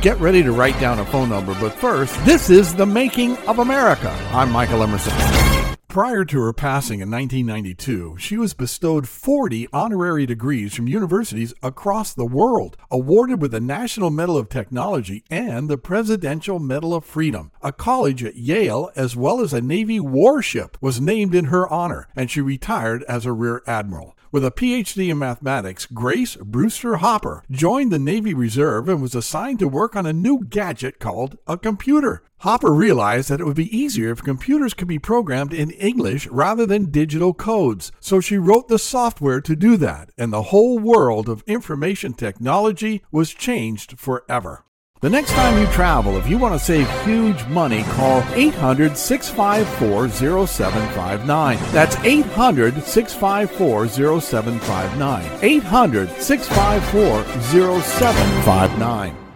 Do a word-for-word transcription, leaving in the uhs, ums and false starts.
Get ready to write down a phone number, but first, this is The Making of America. I'm Michael Emerson. Prior to her passing in nineteen ninety-two, she was bestowed forty honorary degrees from universities across the world, awarded with the National Medal of Technology and the Presidential Medal of Freedom. A college at Yale, as well as a Navy warship, was named in her honor, and she retired as a Rear Admiral. With a P H D in mathematics, Grace Brewster Hopper joined the Navy Reserve and was assigned to work on a new gadget called a computer. Hopper realized that it would be easier if computers could be programmed in English rather than digital codes, so she wrote the software to do that, and the whole world of information technology was changed forever. The next time you travel, if you want to save huge money, call eight hundred, six five four, zero seven five nine. That's eight hundred, six five four, zero seven five nine. eight hundred, six five four, zero seven five nine.